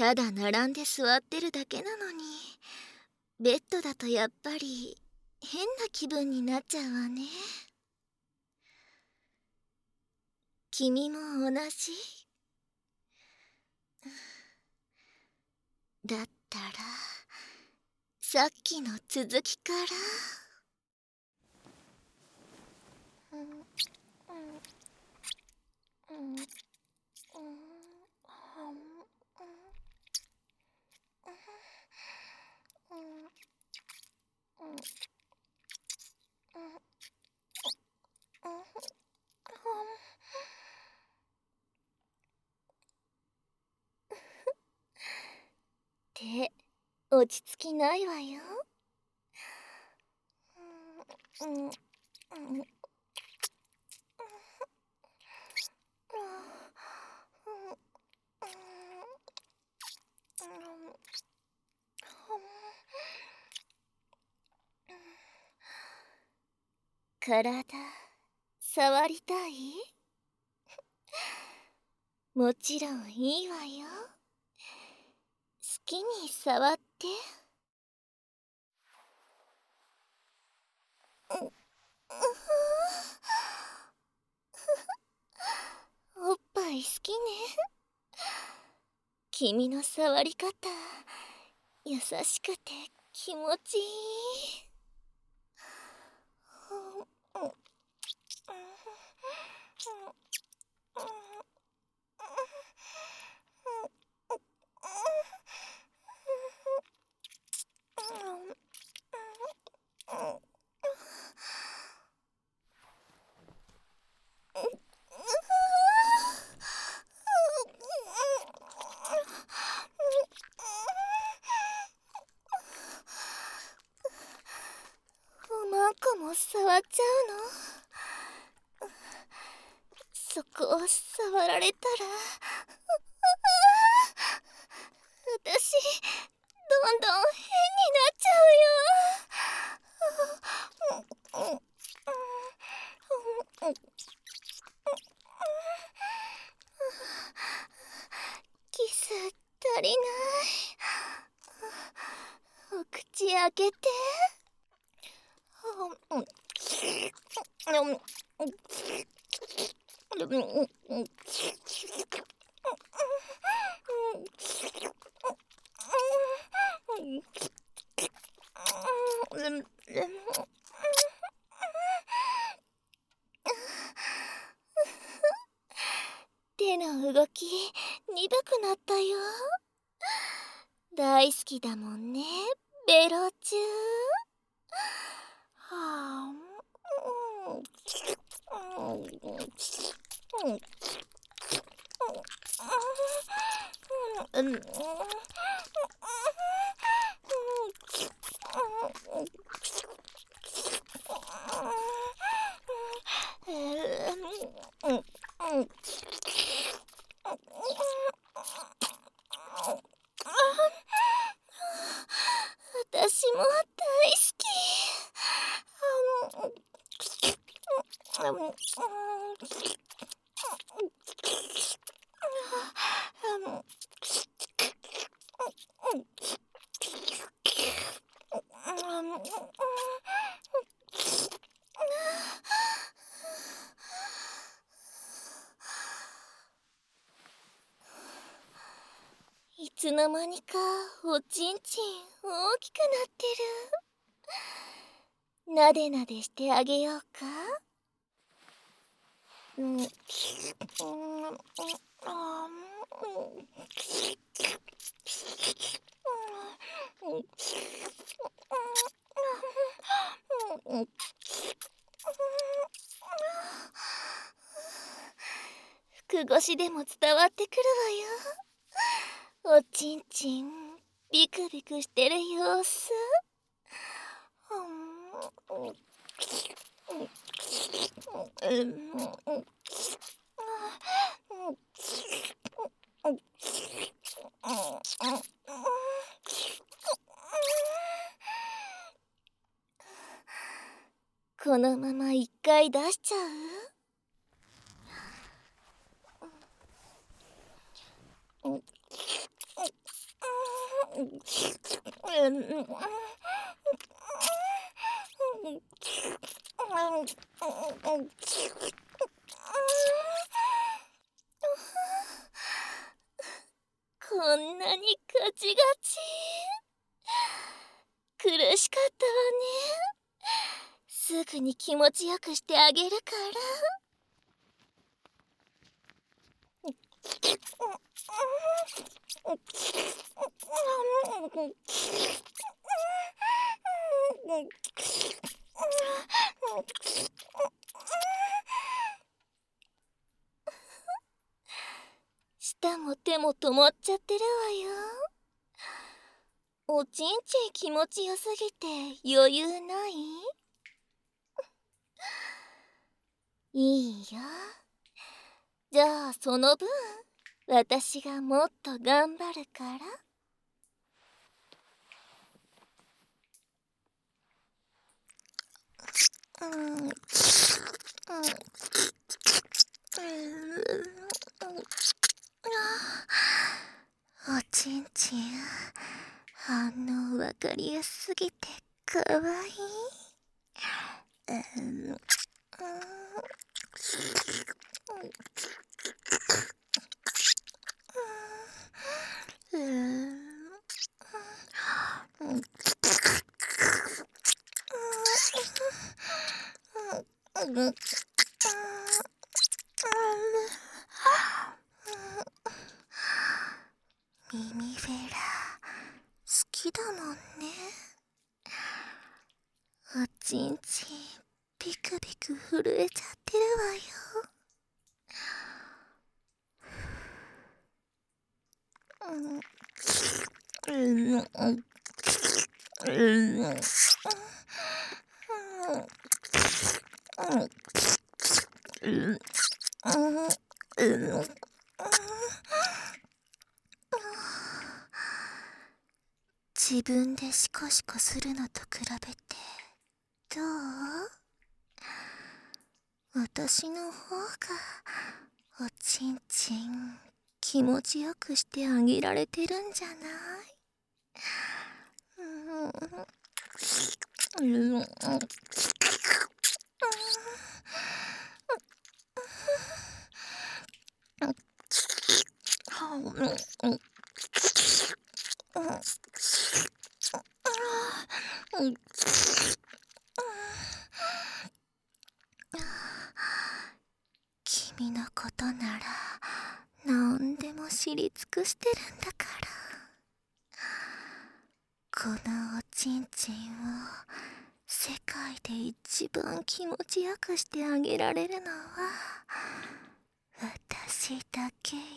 ただ並んで座ってるだけなのに、ベッドだとやっぱり変な気分になっちゃうわね。君も同じ？だったらさっきの続きから。って落ち着きないわよ。体触りたい？もちろんいいわよ。好きに触って。おっぱい好きね。君の触り方優しくて気持ちいい。おまんこも触っちゃうの？そこを触られたら私どんどん変になっちゃうよ。キス足りない。お口開けて。手の動き鈍くなったよ。大好きだもんね、ベロチュー。はあ。私も大好き。いつの間にかおちんちん大きくなってる。なでなでしてあげようか。服越しでも伝わってくるわよ。おちんちんビクビクしてる様子。このまま一回出しちゃう？ こんなにガチガチ。苦しかったわね。すぐに気持ちよくしてあげるから。舌も手も止まっちゃってるわよ。おちんちん気持ちよすぎて余裕ない？いいよ。じゃあその分私がもっと頑張るから。おちんちん反応わかりやすすぎてかわいい。耳フェラ好きだもんね。おちんちんピクピク震えちゃってるわよ。自分でシコシコするのと比べてどう？私の方がおちんちん気持ちよくしてあげられてるんじゃない？君のことなら何でも知り尽くしてるんだから。このおちんちんを世界で一番気持ちよくしてあげられるのは私だけよ。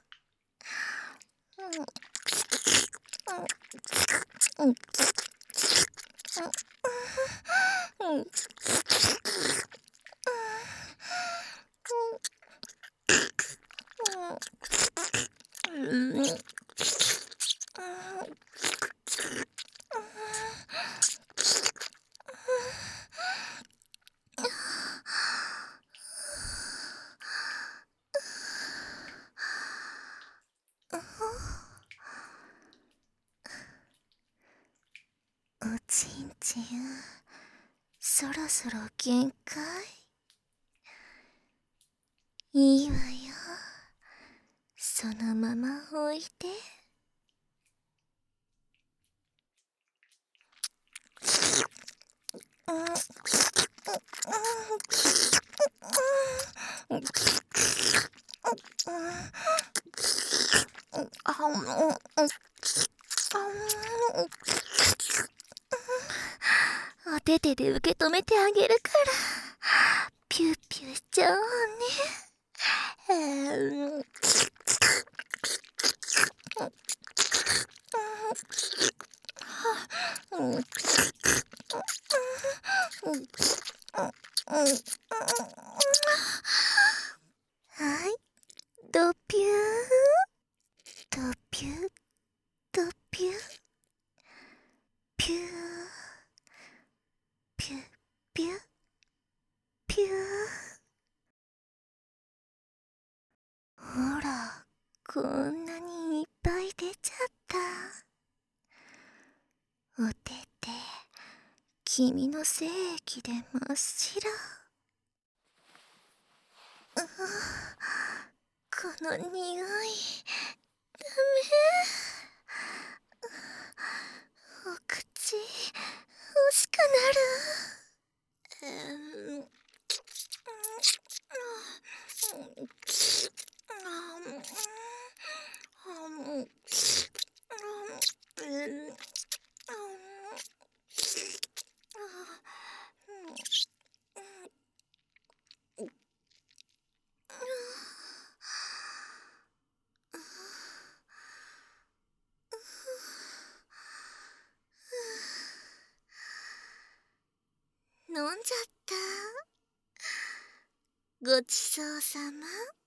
おちんちんそろそろ限界？いいわよ、そのまま置いて。お手手で受け止めてあげるから、ピューピューしちゃおうね。はい、ドピュー、ドピュー、ドピュー、ピュー、ピュー、ピュー、ピュー。ほら、こんなにいっぱい出ちゃった。 君の精液で真っ白。この匂い、ダメ。お口、欲しくなる。飲んじゃった。ごちそうさま。